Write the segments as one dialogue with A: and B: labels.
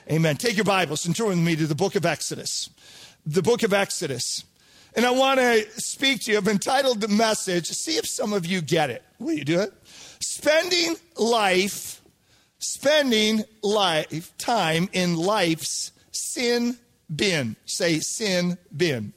A: Amen. Take your Bibles and turn with me to the book of Exodus. The book of Exodus. And I want to speak to you. I've entitled the message, see if some of you get it. Will you do it? Spending time in life's sin bin. Say sin bin.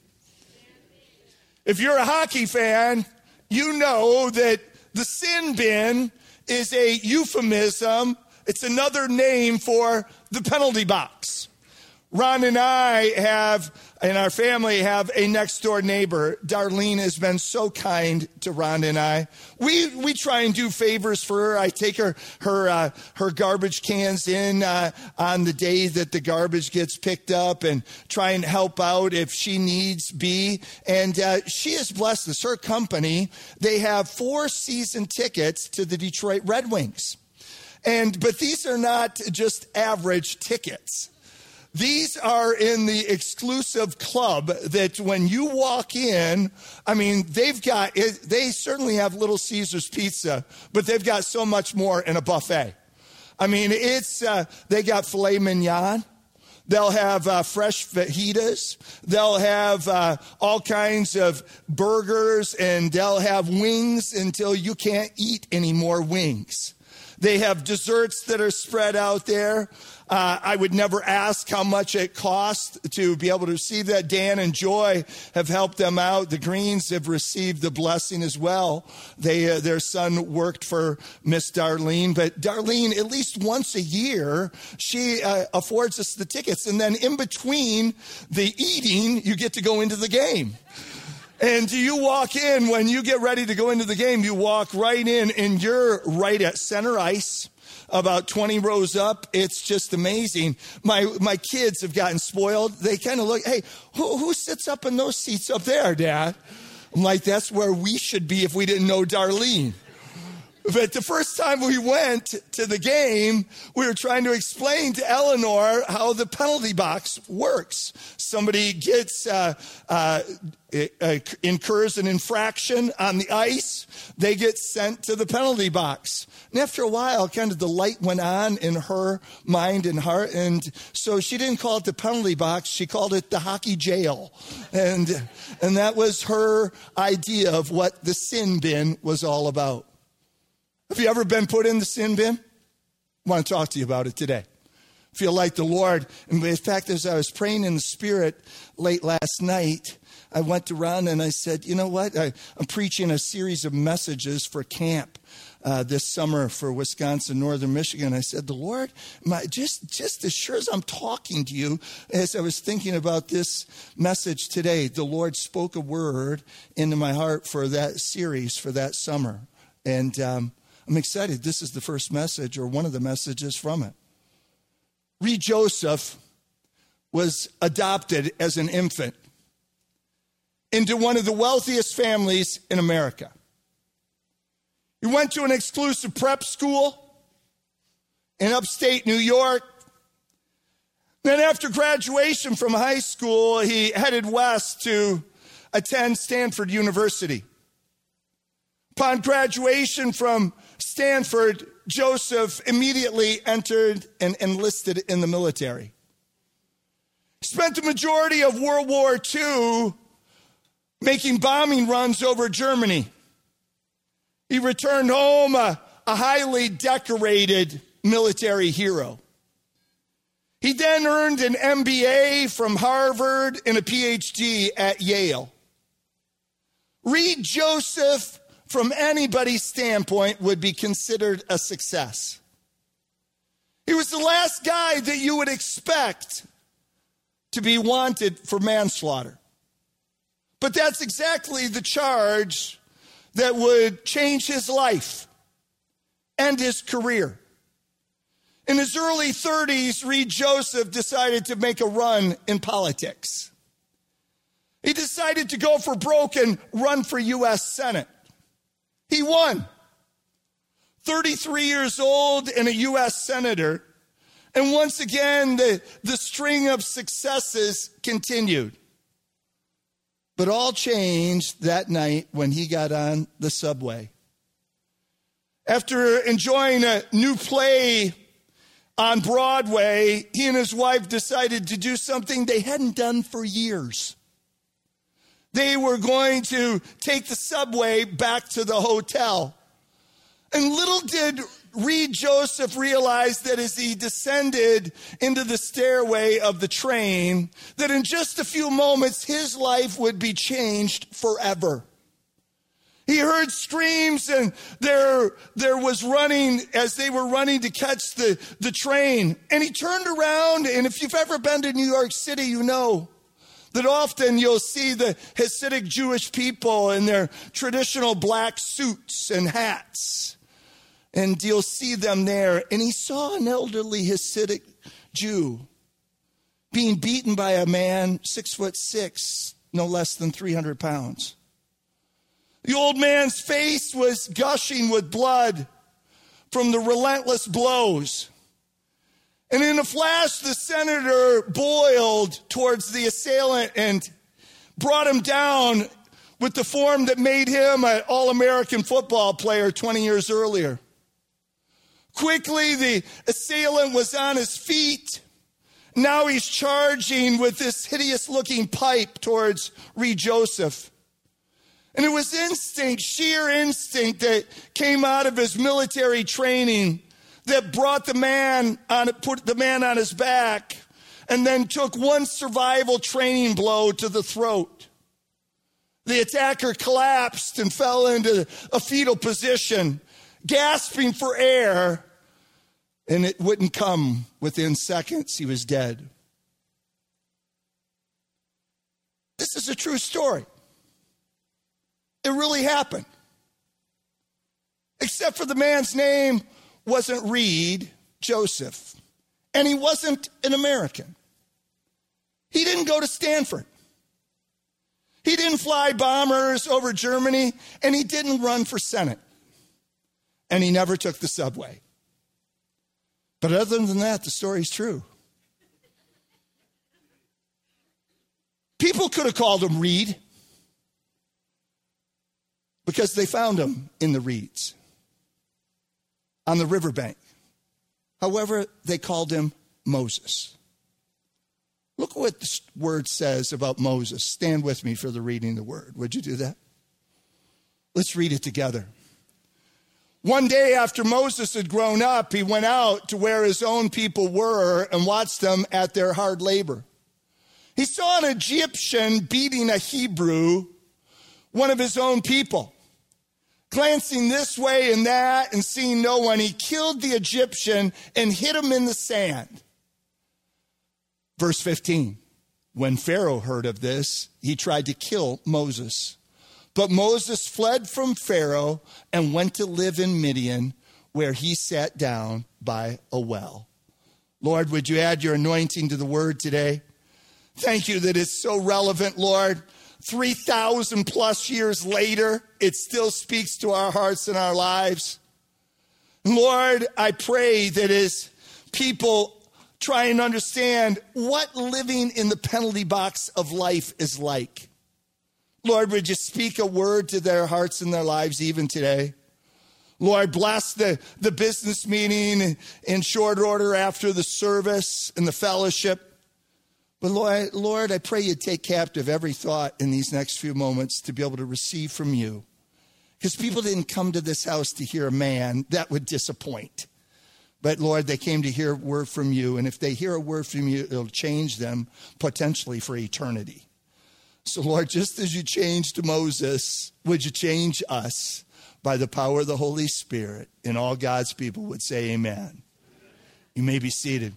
A: If you're a hockey fan, you know that the sin bin is a euphemism. It's another name for the penalty box. Ron and I and our family have a next door neighbor. Darlene has been so kind to Ron and I. We try and do favors for her. I take her garbage cans in on the day that the garbage gets picked up and try and help out if she needs be. And she has blessed us. Her company, they have 4 season tickets to the Detroit Red Wings. But these are not just average tickets. These are in the exclusive club that when you walk in, I mean, they certainly have Little Caesars pizza, but they've got so much more in a buffet. I mean, they got filet mignon. They'll have fresh fajitas. They'll have all kinds of burgers, and they'll have wings until you can't eat any more wings. They have desserts that are spread out there. I would never ask how much it costs to be able to receive that. Dan and Joy have helped them out. The Greens have received the blessing as well. Their son worked for Miss Darlene. But Darlene, at least once a year, she affords us the tickets. And then in between the eating, you get to go into the game. And you walk in, when you get ready to go into the game, you walk right in and you're right at center ice, about 20 rows up. It's just amazing. My kids have gotten spoiled. They kind of look, hey, who sits up in those seats up there, Dad? I'm like, that's where we should be if we didn't know Darlene. But the first time we went to the game, we were trying to explain to Eleanor how the penalty box works. Somebody gets incurs an infraction on the ice, they get sent to the penalty box. And after a while, kind of the light went on in her mind and heart, and so she didn't call it the penalty box, she called it the hockey jail. And that was her idea of what the sin bin was all about. Have you ever been put in the sin bin? I want to talk to you about it today. I feel like the Lord, and in fact, as I was praying in the Spirit late last night, I went to Ron and I said, you know what? I'm preaching a series of messages for camp this summer for Wisconsin, Northern Michigan. I said, the Lord, just as sure as I'm talking to you, as I was thinking about this message today, the Lord spoke a word into my heart for that series for that summer. And I'm excited. This is the first message, or one of the messages from it. Reed Joseph was adopted as an infant into one of the wealthiest families in America. He went to an exclusive prep school in upstate New York. Then after graduation from high school, he headed west to attend Stanford University. Upon graduation from Stanford, Joseph immediately entered and enlisted in the military. He spent the majority of World War II making bombing runs over Germany. He returned home a highly decorated military hero. He then earned an MBA from Harvard and a PhD at Yale. Reed Joseph, from anybody's standpoint, would be considered a success. He was the last guy that you would expect to be wanted for manslaughter. But that's exactly the charge that would change his life and his career. In his early 30s, Reed Joseph decided to make a run in politics. He decided to go for broke and run for U.S. Senate. He won. 33 years old and a U.S. senator. And once again, the string of successes continued. But all changed that night when he got on the subway. After enjoying a new play on Broadway, he and his wife decided to do something they hadn't done for years. They were going to take the subway back to the hotel. And little did Reed Joseph realize that as he descended into the stairway of the train, that in just a few moments, his life would be changed forever. He heard screams, and there was running as they were running to catch the train. And he turned around, and if you've ever been to New York City, you know that often you'll see the Hasidic Jewish people in their traditional black suits and hats. And you'll see them there. And he saw an elderly Hasidic Jew being beaten by a man 6'6", no less than 300 pounds. The old man's face was gushing with blood from the relentless blows. And in a flash, the senator boiled towards the assailant and brought him down with the form that made him an All-American football player 20 years earlier. Quickly, the assailant was on his feet. Now he's charging with this hideous-looking pipe towards Reed Joseph. And it was instinct, sheer instinct that came out of his military training that brought put the man on his back and then took one survival training blow to the throat. The attacker collapsed and fell into a fetal position, gasping for air, and it wouldn't come within seconds. He was dead. This is a true story. It really happened. Except for the man's name wasn't Reed Joseph, and he wasn't an American. He didn't go to Stanford. He didn't fly bombers over Germany, and he didn't run for Senate. And he never took the subway. But other than that, the story's true. People could have called him Reed because they found him in the reeds on the riverbank. However, they called him Moses. Look what the word says about Moses. Stand with me for the reading of the word. Would you do that? Let's read it together. One day after Moses had grown up, he went out to where his own people were and watched them at their hard labor. He saw an Egyptian beating a Hebrew, one of his own people. Glancing this way and that and seeing no one, he killed the Egyptian and hid him in the sand. Verse 15, when Pharaoh heard of this, he tried to kill Moses. But Moses fled from Pharaoh and went to live in Midian, where he sat down by a well. Lord, would you add your anointing to the word today? Thank you that it's so relevant, Lord. 3,000 plus years later, it still speaks to our hearts and our lives. Lord, I pray that as people try and understand what living in the penalty box of life is like, Lord, would you speak a word to their hearts and their lives even today? Lord, bless the business meeting in short order after the service and the fellowship. But Lord, I pray you take captive every thought in these next few moments to be able to receive from you. Because people didn't come to this house to hear a man. That would disappoint. But Lord, they came to hear a word from you. And if they hear a word from you, it'll change them potentially for eternity. So Lord, just as you changed Moses, would you change us by the power of the Holy Spirit? And all God's people would say amen. You may be seated.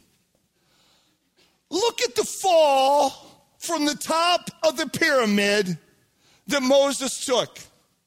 A: Look at the fall from the top of the pyramid that Moses took.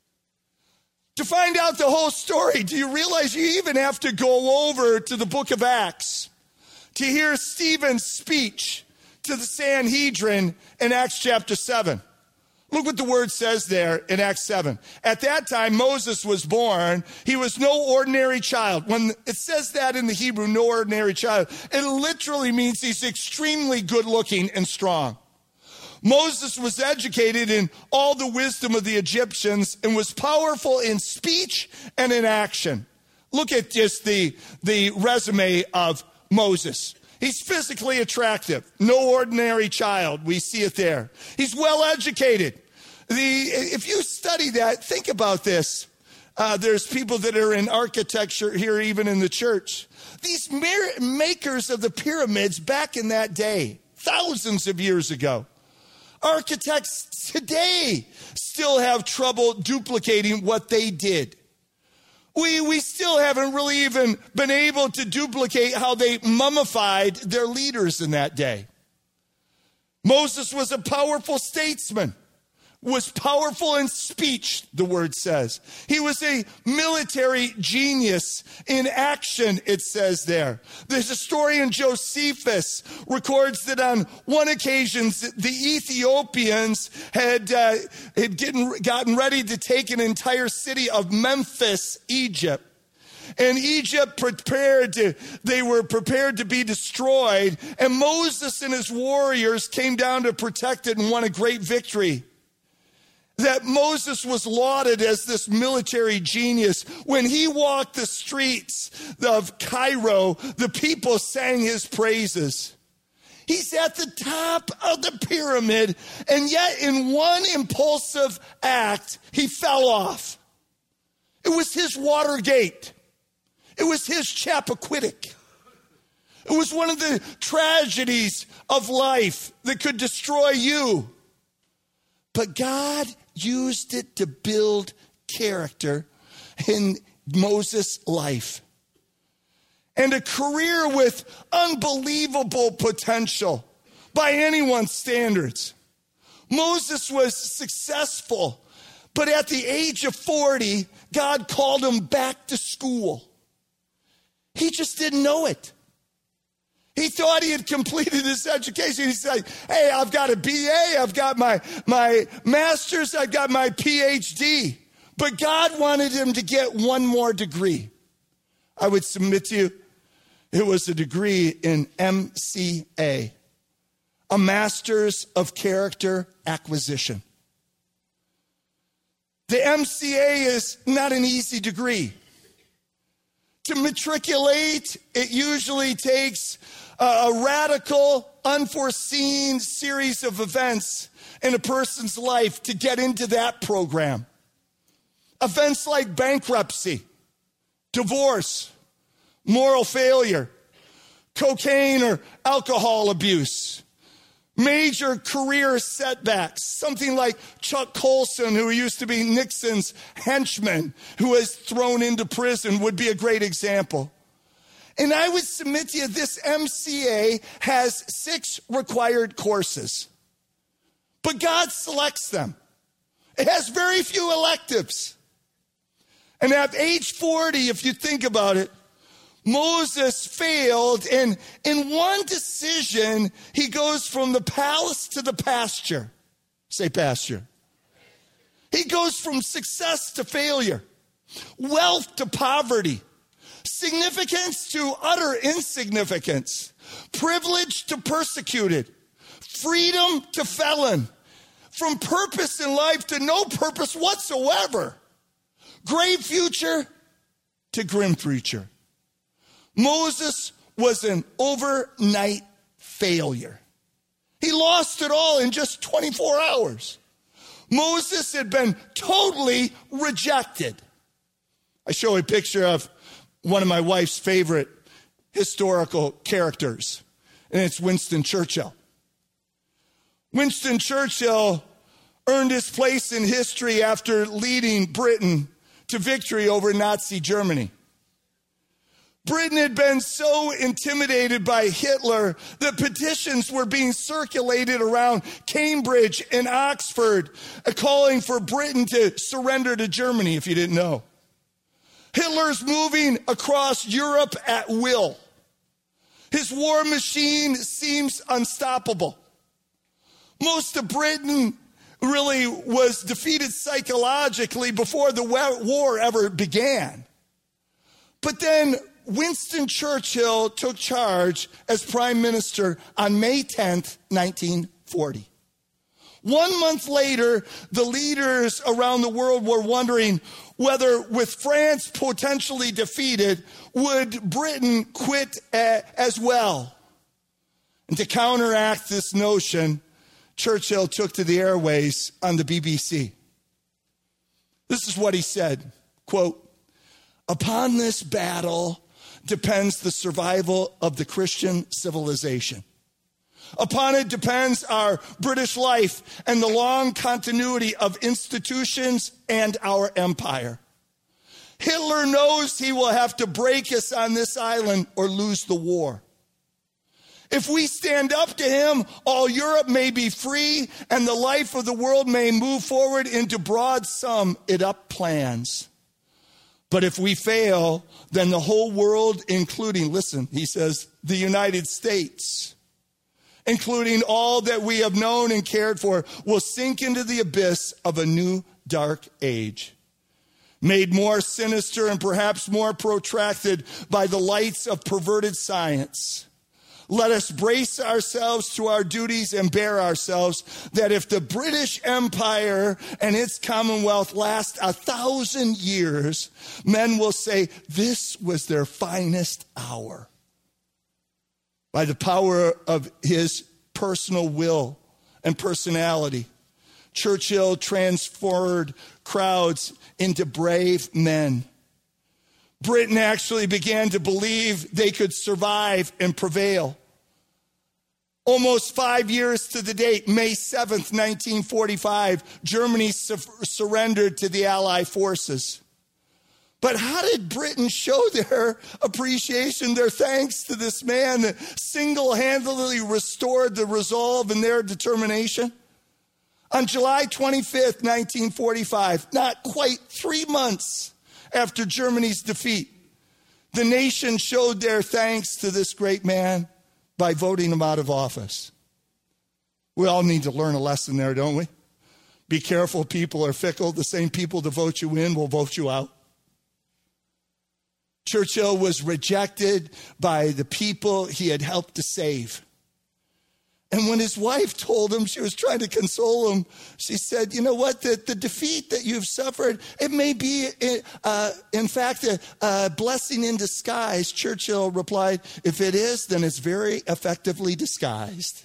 A: To find out the whole story, do you realize you even have to go over to the book of Acts to hear Stephen's speech to the Sanhedrin in Acts chapter 7. Look what the word says there in Acts 7. At that time, Moses was born. He was no ordinary child. When it says that in the Hebrew, no ordinary child, it literally means he's extremely good looking and strong. Moses was educated in all the wisdom of the Egyptians and was powerful in speech and in action. Look at just the resume of Moses. He's physically attractive. No ordinary child. We see it there. He's well educated. If you study that, think about this. There's people that are in architecture here, even in the church. These makers of the pyramids back in that day, thousands of years ago, architects today still have trouble duplicating what they did. We still haven't really even been able to duplicate how they mummified their leaders in that day. Moses was a powerful statesman, was powerful in speech, the word says. He was a military genius in action, it says there. The historian Josephus records that on one occasion, the Ethiopians had gotten ready to take an entire city of Memphis, Egypt. And Egypt they were prepared to be destroyed. And Moses and his warriors came down to protect it and won a great victory. That Moses was lauded as this military genius. When he walked the streets of Cairo, the people sang his praises. He's at the top of the pyramid, and yet in one impulsive act, he fell off. It was his Watergate. It was his Chappaquiddick. It was one of the tragedies of life that could destroy you. But God used it to build character in Moses' life. And a career with unbelievable potential by anyone's standards. Moses was successful, but at the age of 40, God called him back to school. He just didn't know it. He thought he had completed his education. He said, hey, I've got a BA, I've got my master's, I've got my PhD. But God wanted him to get one more degree. I would submit to you, it was a degree in MCA, a Master's of Character Acquisition. The MCA is not an easy degree. To matriculate, it usually takes a radical, unforeseen series of events in a person's life to get into that program. Events like bankruptcy, divorce, moral failure, cocaine or alcohol abuse, major career setbacks, something like Chuck Colson, who used to be Nixon's henchman, who was thrown into prison, would be a great example. And I would submit to you, this MCA has 6 required courses. But God selects them. It has very few electives. And at age 40, if you think about it, Moses failed, and in one decision, he goes from the palace to the pasture. Say pasture. He goes from success to failure, wealth to poverty, significance to utter insignificance, privilege to persecuted, freedom to felon, from purpose in life to no purpose whatsoever, great future to grim future. Moses was an overnight failure. He lost it all in just 24 hours. Moses had been totally rejected. I show a picture of one of my wife's favorite historical characters, and it's Winston Churchill. Winston Churchill earned his place in history after leading Britain to victory over Nazi Germany. Britain had been so intimidated by Hitler that petitions were being circulated around Cambridge and Oxford, calling for Britain to surrender to Germany, if you didn't know. Hitler's moving across Europe at will. His war machine seems unstoppable. Most of Britain really was defeated psychologically before the war ever began. But then Winston Churchill took charge as prime minister on May 10th, 1940. 1 month later, the leaders around the world were wondering whether, with France potentially defeated, would Britain quit as well. And to counteract this notion, Churchill took to the airways on the BBC. This is what he said, quote, "Upon this battle depends the survival of the Christian civilization. Upon it depends our British life and the long continuity of institutions and our empire. Hitler knows he will have to break us on this island or lose the war. If we stand up to him, all Europe may be free and the life of the world may move forward into broad sum-it-up plans. But if we fail, then the whole world, including," listen, he says, "the United States, including all that we have known and cared for, will sink into the abyss of a new dark age, made more sinister and perhaps more protracted by the lights of perverted science. Let us brace ourselves to our duties and bear ourselves that if the British Empire and its Commonwealth last 1,000 years, men will say this was their finest hour." By the power of his personal will and personality, Churchill transformed crowds into brave men. Britain actually began to believe they could survive and prevail. Almost 5 years to the date, May 7th, 1945, Germany surrendered to the Allied forces. But how did Britain show their appreciation, their thanks to this man that single-handedly restored the resolve and their determination? On July 25th, 1945, not quite 3 months after Germany's defeat, the nation showed their thanks to this great man by voting him out of office. We all need to learn a lesson there, don't we? Be careful, people are fickle. The same people that vote you in will vote you out. Churchill was rejected by the people he had helped to save. And when his wife told him, she was trying to console him, she said, "You know what, the defeat that you've suffered, it may be, in fact, a blessing in disguise." Churchill replied, "If it is, then it's very effectively disguised."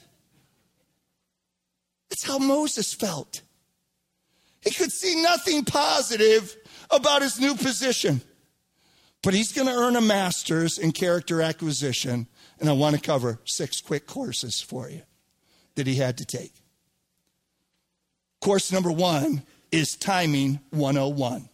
A: It's how Moses felt. He could see nothing positive about his new position. But he's going to earn a master's in character acquisition, and I want to cover 6 quick courses for you that he had to take. Course number 1 is Timing 101.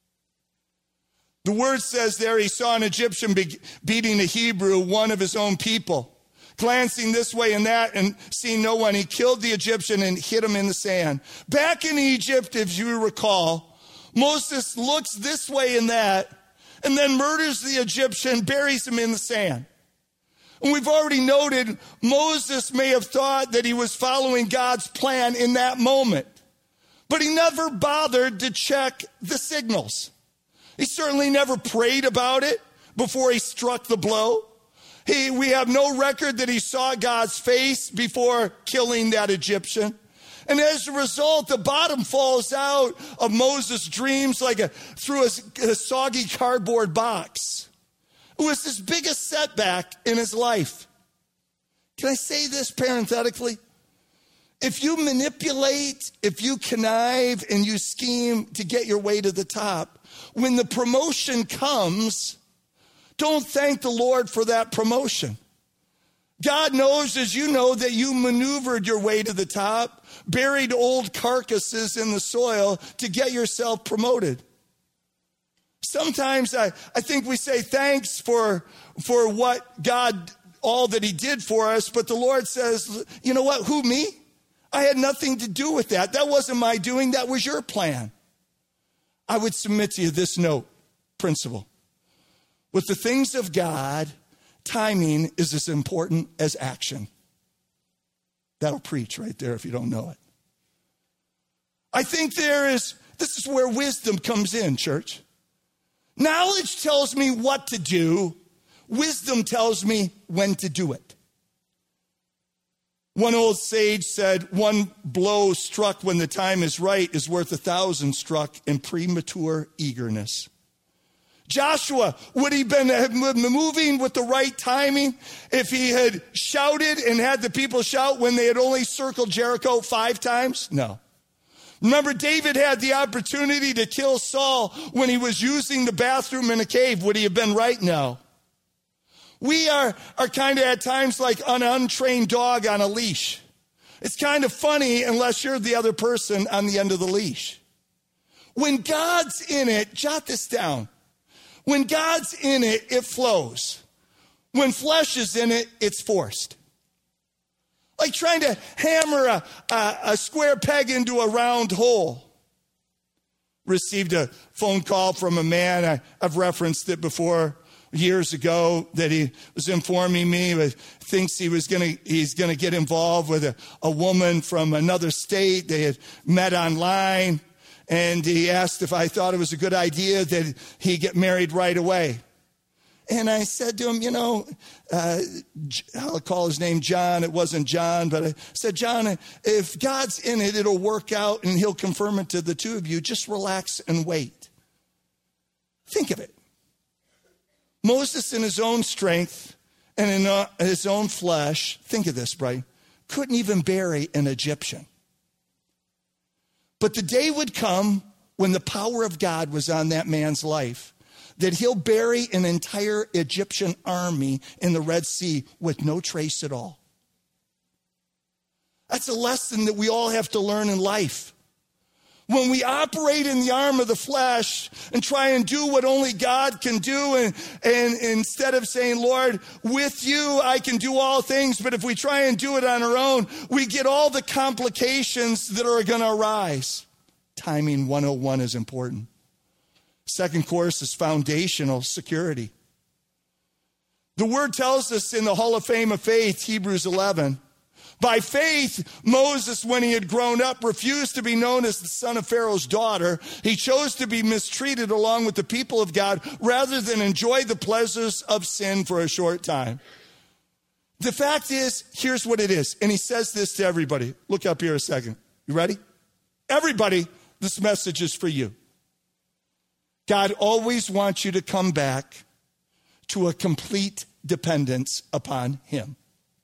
A: The word says there he saw an Egyptian beating a Hebrew, one of his own people. Glancing this way and that and seeing no one, he killed the Egyptian and hid him in the sand. Back in Egypt, if you recall, Moses looks this way and that, and then murders the Egyptian, buries him in the sand. And we've already noted Moses may have thought that he was following God's plan in that moment, but he never bothered to check the signals. He certainly never prayed about it before he struck the blow. We have no record that he saw God's face before killing that Egyptian. And as a result, the bottom falls out of Moses' dreams like through a soggy cardboard box. It was his biggest setback in his life. Can I say this parenthetically? If you manipulate, if you connive, and you scheme to get your way to the top, when the promotion comes, don't thank the Lord for that promotion. God knows, as you know, that you maneuvered your way to the top, buried old carcasses in the soil to get yourself promoted. Sometimes I think we say thanks for what God, all that he did for us, but the Lord says, you know what, who, me? I had nothing to do with that. That wasn't my doing, that was your plan. I would submit to you this principle. With the things of God, timing is as important as action. That'll preach right there if you don't know it. I think this is where wisdom comes in, church. Knowledge tells me what to do. Wisdom tells me when to do it. One old sage said, one blow struck when the time is right is worth 1,000 struck in premature eagerness. Joshua, would he been moving with the right timing if he had shouted and had the people shout when they had only circled Jericho 5 times? No. Remember, David had the opportunity to kill Saul when he was using the bathroom in a cave. Would he have been right? No. We are kind of at times like an untrained dog on a leash. It's kind of funny unless you're the other person on the end of the leash. When God's in it, jot this down. When God's in it, it flows. When flesh is in it, it's forced. Like trying to hammer a square peg into a round hole. Received a phone call from a man, I've referenced it before, years ago, that he was informing me, but thinks he's gonna get involved with a woman from another state. They had met online, and he asked if I thought it was a good idea that he get married right away. And I said to him, I'll call his name John. It wasn't John, but I said, John, if God's in it, it'll work out and he'll confirm it to the two of you. Just relax and wait. Think of it. Moses, in his own strength and in his own flesh, think of this, Brian, couldn't even bury an Egyptian. But the day would come when the power of God was on that man's life, that he'll bury an entire Egyptian army in the Red Sea with no trace at all. That's a lesson that we all have to learn in life. When we operate in the arm of the flesh and try and do what only God can do, and instead of saying, Lord, with you I can do all things, but if we try and do it on our own, we get all the complications that are going to arise. Timing 101 is important. Second course is foundational security. The word tells us in the Hall of Fame of Faith, Hebrews 11, by faith, Moses, when he had grown up, refused to be known as the son of Pharaoh's daughter. He chose to be mistreated along with the people of God rather than enjoy the pleasures of sin for a short time. The fact is, here's what it is. And he says this to everybody. Look up here a second. You ready? Everybody, this message is for you. God always wants you to come back to a complete dependence upon him.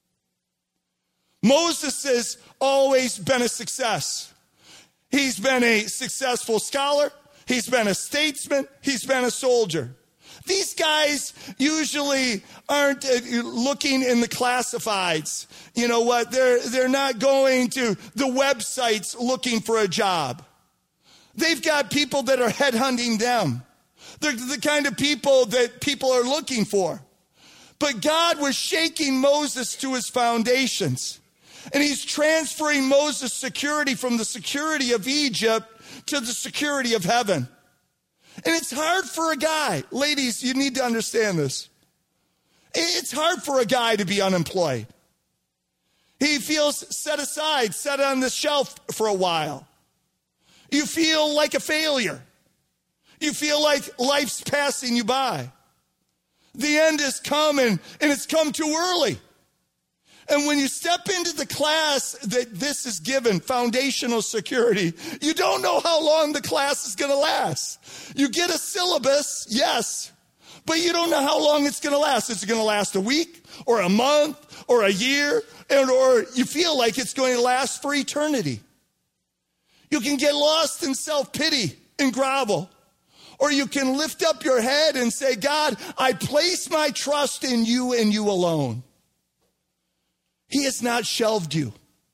A: Moses has always been a success. He's been a successful scholar. He's been a statesman. He's been a soldier. These guys usually aren't looking in the classifieds. You know what? They're not going to the websites looking for a job. They've got people that are headhunting them. They're the kind of people that people are looking for. But God was shaking Moses to his foundations. And he's transferring Moses' security from the security of Egypt to the security of heaven. And it's hard for a guy. Ladies, you need to understand this. It's hard for a guy to be unemployed. He feels set aside, set on the shelf for a while. You feel like a failure. You feel like life's passing you by. The end is coming, and it's come too early. And when you step into the class that this is given, foundational security, you don't know how long the class is going to last. You get a syllabus, yes, but you don't know how long it's going to last. Is it going to last a week or a month or a year? Or you feel like it's going to last for eternity. You can get lost in self-pity and grovel. Or you can lift up your head and say, God, I place my trust in you and you alone. He has not shelved you.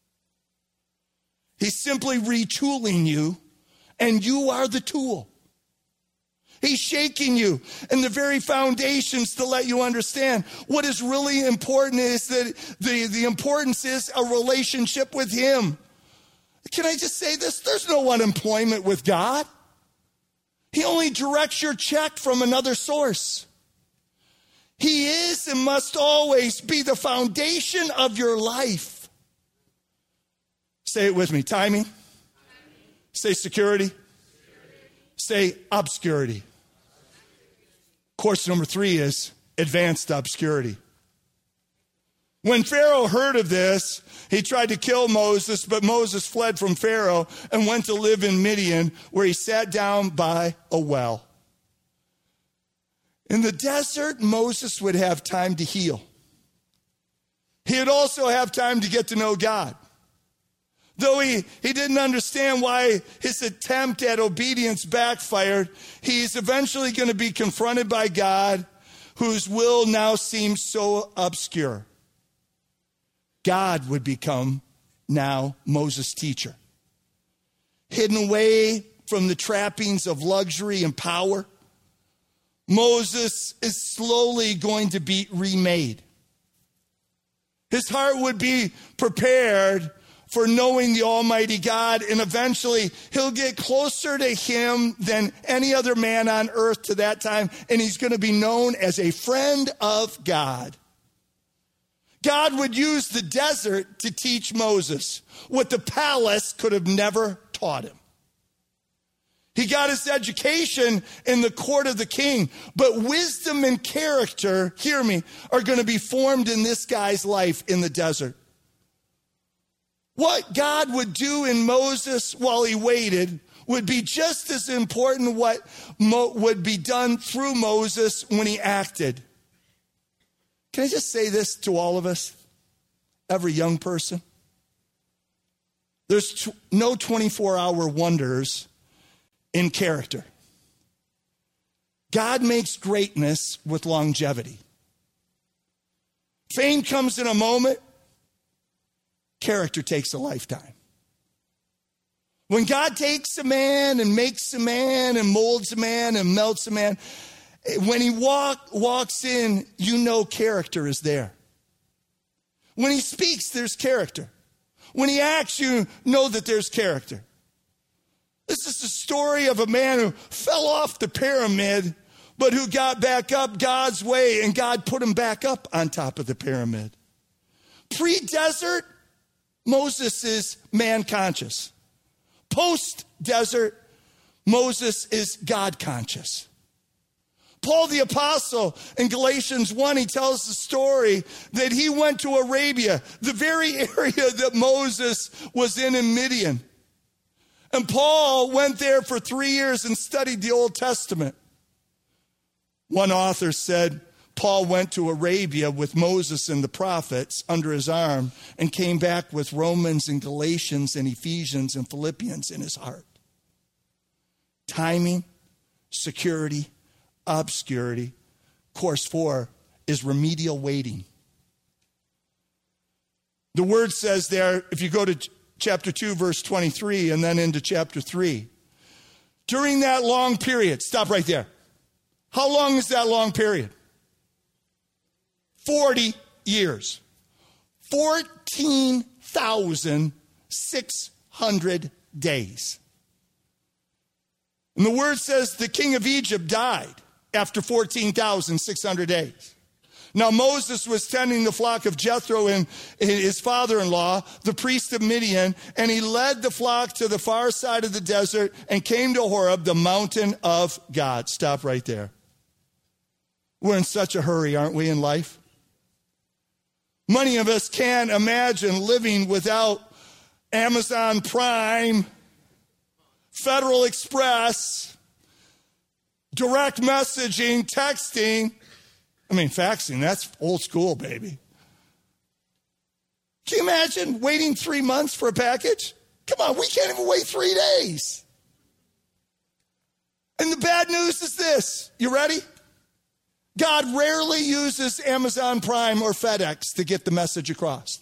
A: He's simply retooling you, and you are the tool. He's shaking you and the very foundations to let you understand what is really important is that the importance is a relationship with him. Can I just say this? There's no unemployment with God. He only directs your check from another source. He is and must always be the foundation of your life. Say it with me. Timing. Say security. Say obscurity. Course number 3 is advanced obscurity. When Pharaoh heard of this, he tried to kill Moses, but Moses fled from Pharaoh and went to live in Midian, where he sat down by a well. In the desert, Moses would have time to heal. He would also have time to get to know God. Though he didn't understand why his attempt at obedience backfired, he's eventually going to be confronted by God, whose will now seems so obscure. God would become now Moses' teacher. Hidden away from the trappings of luxury and power, Moses is slowly going to be remade. His heart would be prepared for knowing the Almighty God, and eventually he'll get closer to him than any other man on earth to that time, and he's going to be known as a friend of God. God would use the desert to teach Moses what the palace could have never taught him. He got his education in the court of the king, but wisdom and character, hear me, are going to be formed in this guy's life in the desert. What God would do in Moses while he waited would be just as important what would be done through Moses when he acted. Can I just say this to all of us, every young person? There's no 24-hour wonders in character. God makes greatness with longevity. Fame comes in a moment. Character takes a lifetime. When God takes a man and makes a man and molds a man and melts a man, when he walks in, you know character is there. When he speaks, there's character. When he acts, you know that there's character. This is the story of a man who fell off the pyramid, but who got back up God's way, and God put him back up on top of the pyramid. Pre-desert, Moses is man-conscious. Post-desert, Moses is God-conscious. Paul the Apostle in Galatians 1, he tells the story that he went to Arabia, the very area that Moses was in Midian. And Paul went there for 3 years and studied the Old Testament. One author said Paul went to Arabia with Moses and the prophets under his arm and came back with Romans and Galatians and Ephesians and Philippians in his heart. Timing, security, obscurity. Course 4 is remedial waiting. The word says there, if you go to chapter 2, verse 23, and then into chapter 3, during that long period, stop right there. How long is that long period? 40 years. 14,600 days. And the word says the king of Egypt died after 14,600 days. Now Moses was tending the flock of Jethro and his father-in-law, the priest of Midian, and he led the flock to the far side of the desert and came to Horeb, the mountain of God. Stop right there. We're in such a hurry, aren't we, in life? Many of us can't imagine living without Amazon Prime, Federal Express, direct messaging, texting. Faxing, that's old school, baby. Can you imagine waiting 3 months for a package? Come on, we can't even wait 3 days. And the bad news is this. You ready? God rarely uses Amazon Prime or FedEx to get the message across.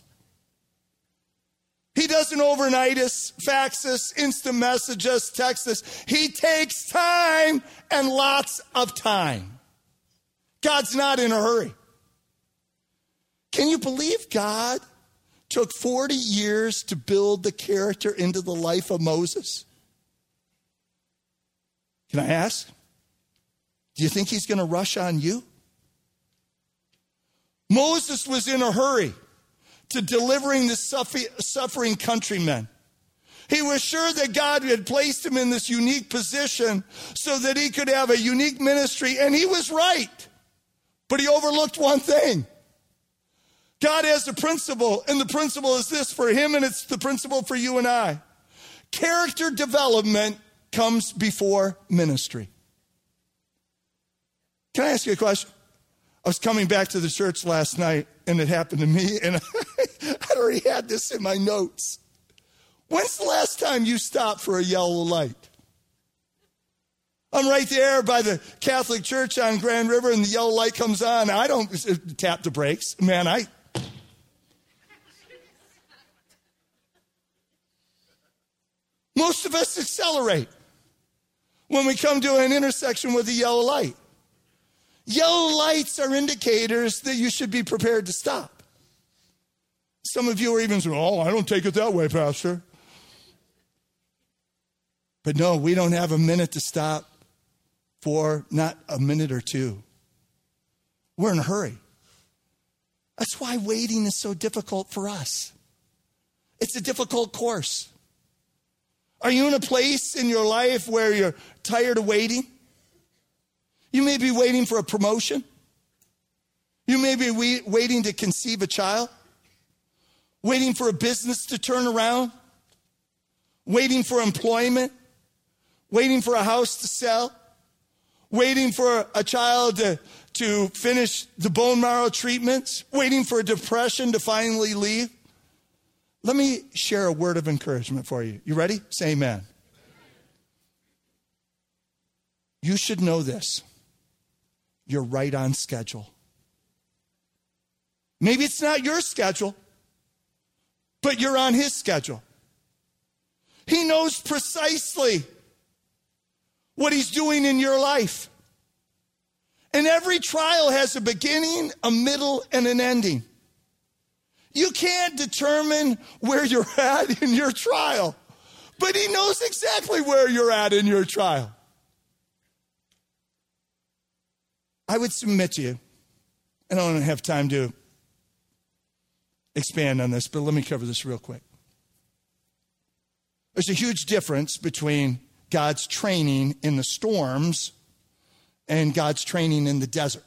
A: He doesn't overnight us, fax us, instant message us, text us. He takes time and lots of time. God's not in a hurry. Can you believe God took 40 years to build the character into the life of Moses? Can I ask? Do you think he's going to rush on you? Moses was in a hurry to delivering the suffering countrymen. He was sure that God had placed him in this unique position so that he could have a unique ministry, and he was right. But he overlooked one thing. God has a principle, and the principle is this for him, and it's the principle for you and I. Character development comes before ministry. Can I ask you a question? I was coming back to the church last night, and it happened to me, and I'd already had this in my notes. When's the last time you stopped for a yellow light? I'm right there by the Catholic Church on Grand River, and the yellow light comes on. I don't tap the brakes. Man, Most of us accelerate when we come to an intersection with a yellow light. Yellow lights are indicators that you should be prepared to stop. Some of you are even saying, I don't take it that way, Pastor. But no, we don't have a minute to stop for not a minute or two. We're in a hurry. That's why waiting is so difficult for us. It's a difficult course. Are you in a place in your life where you're tired of waiting? You may be waiting for a promotion. You may be waiting to conceive a child. Waiting for a business to turn around. Waiting for employment. Waiting for a house to sell. Waiting for a child to finish the bone marrow treatments. Waiting for a depression to finally leave. Let me share a word of encouragement for you. You ready? Say amen. You should know this. You're right on schedule. Maybe it's not your schedule, but you're on his schedule. He knows precisely what he's doing in your life. And every trial has a beginning, a middle, and an ending. You can't determine where you're at in your trial, but he knows exactly where you're at in your trial. I would submit to you, and I don't have time to expand on this, but let me cover this real quick. There's a huge difference between God's training in the storms and God's training in the desert.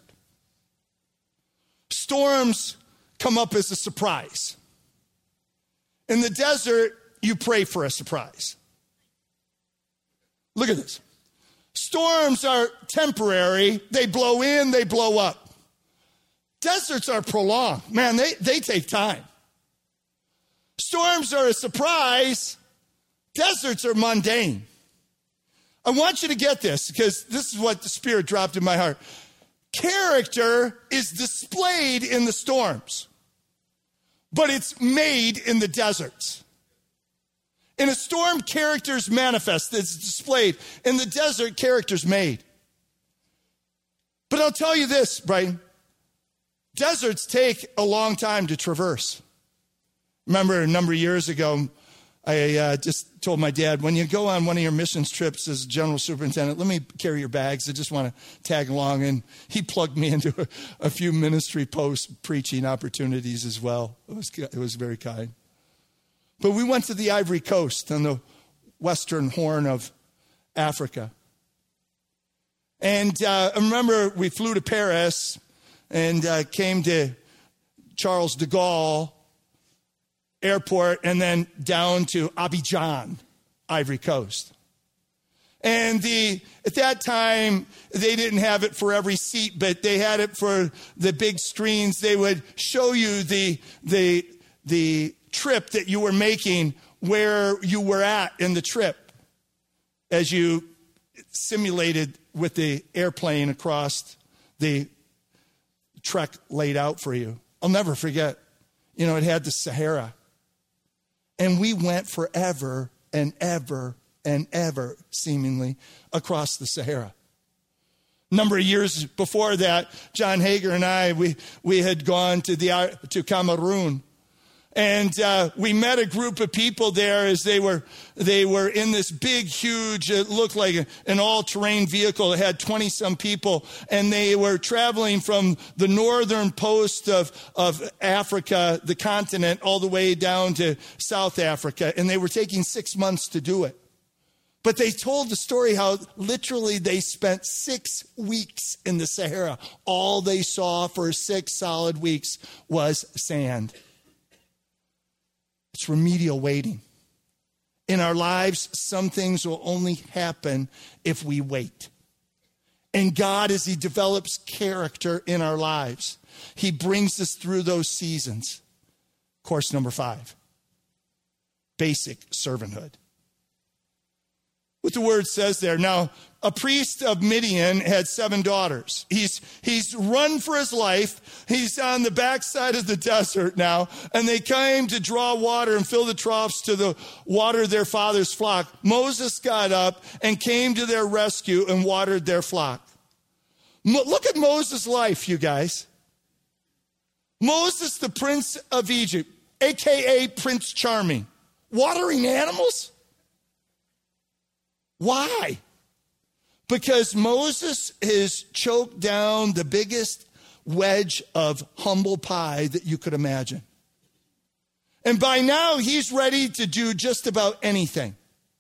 A: Storms come up as a surprise. In the desert, you pray for a surprise. Look at this. Storms are temporary. They blow in, they blow up. Deserts are prolonged. Man, they take time. Storms are a surprise. Deserts are mundane. I want you to get this because this is what the Spirit dropped in my heart. Character is displayed in the storms, but it's made in the deserts. In a storm, character's manifest. It's displayed. In the desert, character's made. But I'll tell you this, Brian. Deserts take a long time to traverse. Remember a number of years ago, I just told my dad, when you go on one of your missions trips as general superintendent, let me carry your bags. I just want to tag along. And he plugged me into a few ministry post preaching opportunities as well. It was very kind. But we went to the Ivory Coast on the western horn of Africa. And I remember we flew to Paris and came to Charles de Gaulle Airport and then down to Abidjan, Ivory Coast. And at that time, they didn't have it for every seat, but they had it for the big screens. They would show you the trip that you were making, where you were at in the trip as you simulated with the airplane across the trek laid out for you. I'll never forget, it had the Sahara. And we went forever and ever and ever, seemingly, across the Sahara. A number of years before that, John Hager and I, we had gone to Cameroon. And we met a group of people there as they were in this big, huge, it looked like an all-terrain vehicle. It had 20-some people, and they were traveling from the northern post of Africa, the continent, all the way down to South Africa. And they were taking 6 months to do it. But they told the story how literally they spent 6 weeks in the Sahara. All they saw for 6 solid weeks was sand. It's remedial waiting. In our lives, some things will only happen if we wait. And God, as he develops character in our lives, he brings us through those seasons. Course number 5, basic servanthood. What the word says there. Now, a priest of Midian had 7 daughters. He's run for his life. He's on the backside of the desert now, and they came to draw water and fill the troughs to water their father's flock. Moses got up and came to their rescue and watered their flock. Look at Moses' life, you guys. Moses, the prince of Egypt, a.k.a. Prince Charming, watering animals? Why? Because Moses has choked down the biggest wedge of humble pie that you could imagine. And by now, he's ready to do just about anything.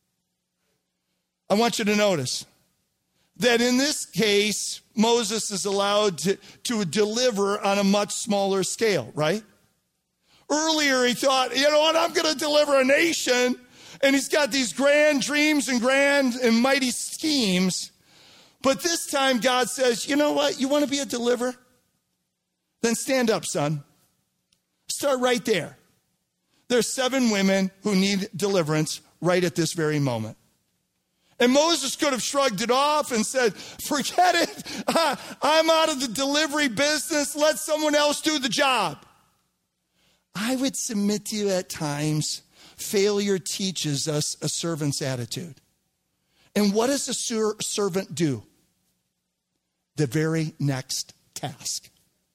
A: I want you to notice that in this case, Moses is allowed to deliver on a much smaller scale, right? Earlier, he thought, you know what, I'm going to deliver a nation. And he's got these grand dreams and grand and mighty schemes. But this time God says, you know what? You want to be a deliverer? Then stand up, son. Start right there. There's 7 women who need deliverance right at this very moment. And Moses could have shrugged it off and said, forget it. I'm out of the delivery business. Let someone else do the job. I would submit to you at times, failure teaches us a servant's attitude. And what does a servant do? The very next task.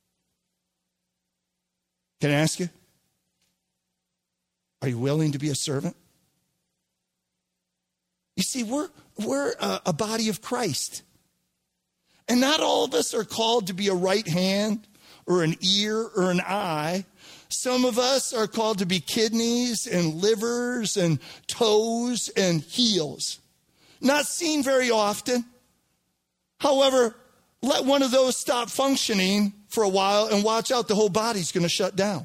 A: Can I ask you? Are you willing to be a servant? You see, we're a body of Christ. And not all of us are called to be a right hand or an ear or an eye. Some of us are called to be kidneys and livers and toes and heels. Not seen very often. However, let one of those stop functioning for a while and watch out, the whole body's going to shut down.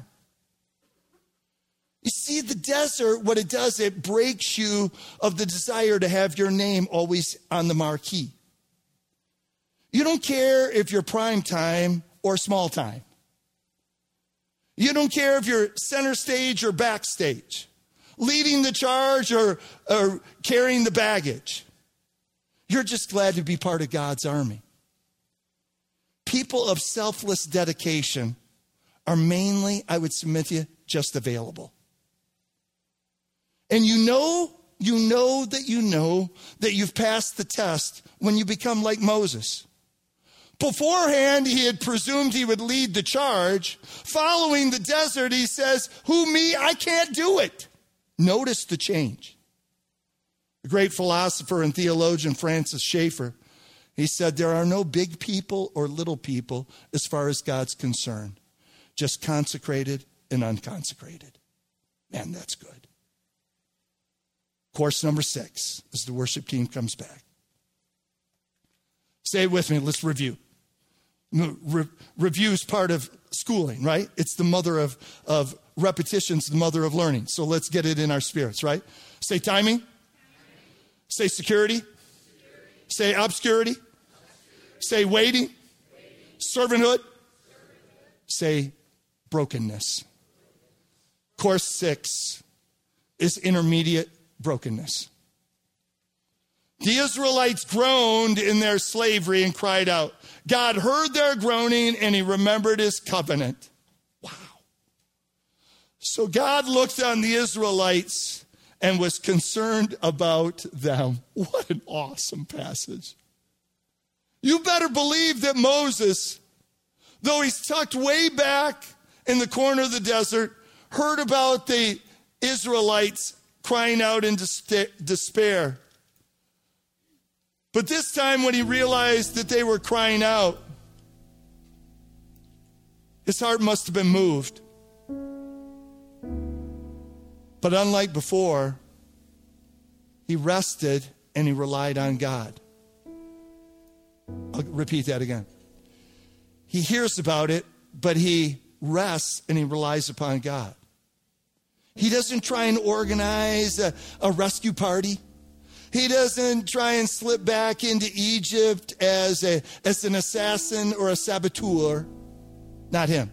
A: You see, the desert, what it does, it breaks you of the desire to have your name always on the marquee. You don't care if you're prime time or small time. You don't care if you're center stage or backstage, leading the charge or carrying the baggage. You're just glad to be part of God's army. People of selfless dedication are mainly, I would submit to you, just available. And you know that you've passed the test when you become like Moses. Beforehand, he had presumed he would lead the charge. Following the desert, he says, who me? I can't do it. Notice the change. The great philosopher and theologian Francis Schaeffer, he said, there are no big people or little people as far as God's concerned. Just consecrated and unconsecrated. Man, that's good. Course number 6, as the worship team comes back. Say it with me, let's review. Review is part of schooling, right? It's the mother of repetition's the mother of learning. So let's get it in our spirits, right? Say timing. Say security. Say obscurity. Say waiting. Servanthood. Say brokenness. Course 6 is intermediate brokenness. The Israelites groaned in their slavery and cried out. God heard their groaning and he remembered his covenant. Wow. So God looked on the Israelites and was concerned about them. What an awesome passage. You better believe that Moses, though he's tucked way back in the corner of the desert, heard about the Israelites crying out in despair. But this time when he realized that they were crying out, his heart must have been moved. But unlike before, he rested and he relied on God. I'll repeat that again. He hears about it, but he rests and he relies upon God. He doesn't try and organize a rescue party. He doesn't try and slip back into Egypt as an assassin or a saboteur. Not him.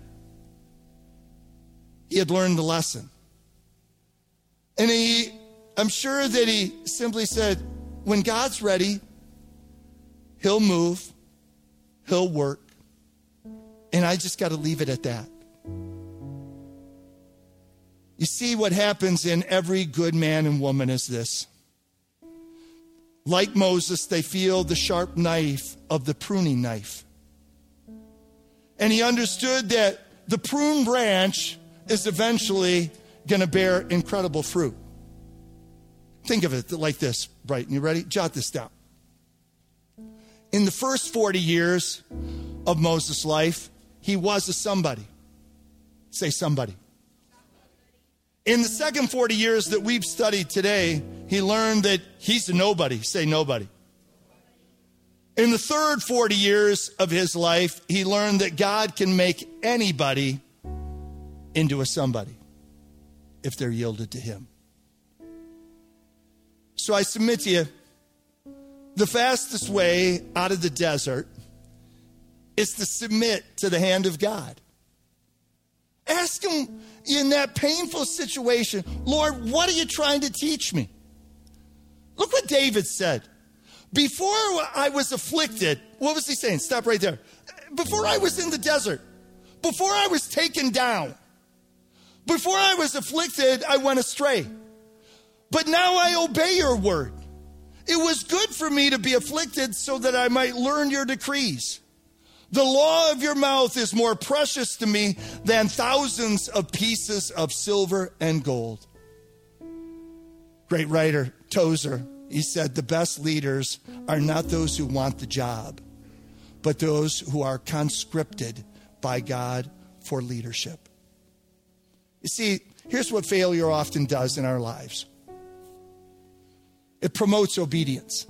A: He had learned the lesson. And I'm sure that he simply said, when God's ready, he'll move, he'll work, and I just got to leave it at that. You see, what happens in every good man and woman is this. Like Moses, they feel the sharp knife of the pruning knife. And he understood that the prune branch is eventually going to bear incredible fruit. Think of it like this, Brighton. You ready? Jot this down. In the first 40 years of Moses' life, he was a somebody. Say somebody. In the second 40 years that we've studied today, he learned that he's a nobody. Say nobody. In the third 40 years of his life, he learned that God can make anybody into a somebody if they're yielded to him. So I submit to you, the fastest way out of the desert is to submit to the hand of God. Ask him in that painful situation, Lord, what are you trying to teach me? Look what David said. Before I was afflicted, what was he saying? Stop right there. Before I was in the desert, before I was taken down, before I was afflicted, I went astray. But now I obey your word. It was good for me to be afflicted so that I might learn your decrees. The law of your mouth is more precious to me than thousands of pieces of silver and gold. Great writer Tozer, he said, the best leaders are not those who want the job, but those who are conscripted by God for leadership. You see, here's what failure often does in our lives. It promotes obedience.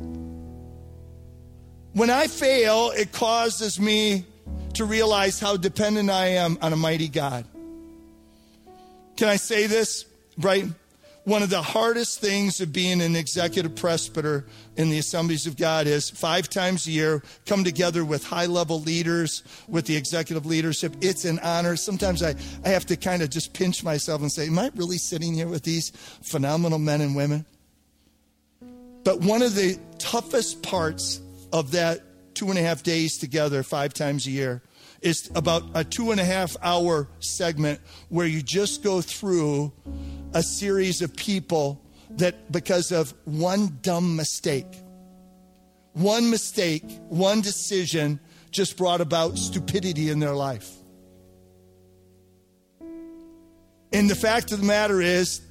A: When I fail, it causes me to realize how dependent I am on a mighty God. Can I say this, right? One of the hardest things of being an executive presbyter in the Assemblies of God is 5 times a year, come together with high-level leaders, with the executive leadership. It's an honor. Sometimes I have to kind of just pinch myself and say, am I really sitting here with these phenomenal men and women? But one of the toughest parts of that 2.5 days together 5 times a year is about a 2.5-hour segment where you just go through a series of people that because of one dumb mistake, one decision just brought about stupidity in their life. And the fact of the matter is,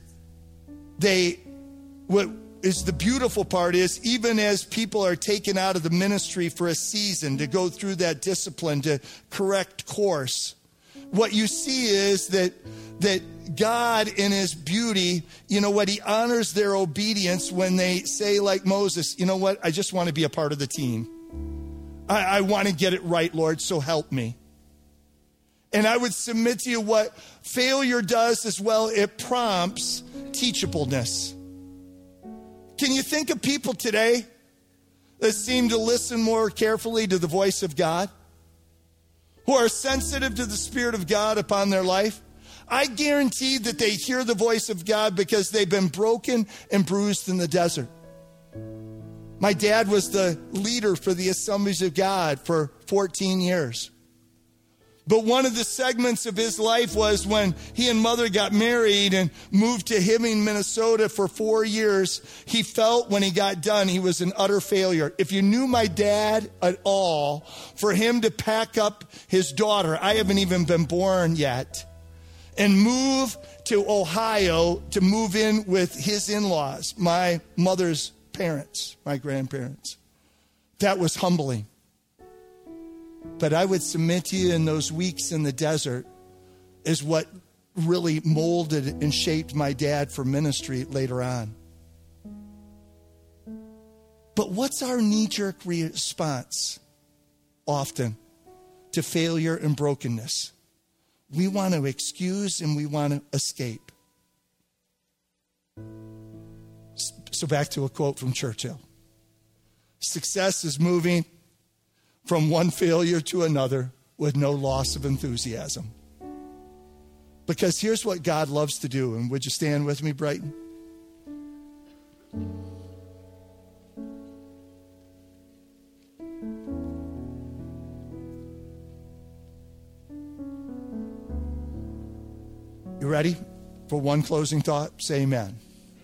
A: what is the beautiful part is, even as people are taken out of the ministry for a season to go through that discipline to correct course, what you see is that God in his beauty, you know what, he honors their obedience when they say like Moses, you know what, I just want to be a part of the team. I want to get it right, Lord, so help me. And I would submit to you what failure does as well, it prompts teachableness. Can you think of people today that seem to listen more carefully to the voice of God? Who are sensitive to the Spirit of God upon their life? I guarantee that they hear the voice of God because they've been broken and bruised in the desert. My dad was the leader for the Assemblies of God for 14 years. But one of the segments of his life was when he and mother got married and moved to Hibbing, Minnesota for 4 years. He felt when he got done, he was an utter failure. If you knew my dad at all, for him to pack up his daughter, I haven't even been born yet, and move to Ohio to move in with his in-laws, my mother's parents, my grandparents, that was humbling. But I would submit to you in those weeks in the desert is what really molded and shaped my dad for ministry later on. But what's our knee-jerk response often to failure and brokenness? We want to excuse and we want to escape. So back to a quote from Churchill. Success is moving from one failure to another with no loss of enthusiasm. Because here's what God loves to do. And would you stand with me, Brighton? You ready for one closing thought? Say amen.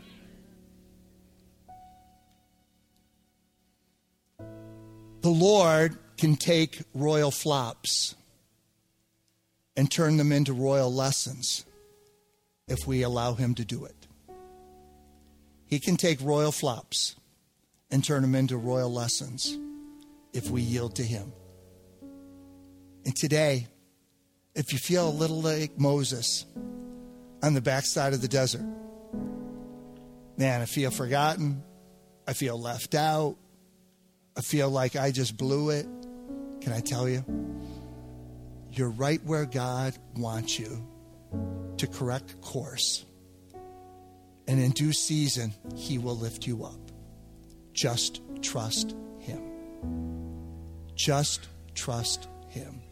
A: The Lord can take royal flops and turn them into royal lessons if we allow him to do it. He can take royal flops and turn them into royal lessons if we yield to him. And today, if you feel a little like Moses on the backside of the desert, man, I feel forgotten, I feel left out, I feel like I just blew it. Can I tell you? You're right where God wants you to correct course. And in due season, he will lift you up. Just trust him. Just trust him.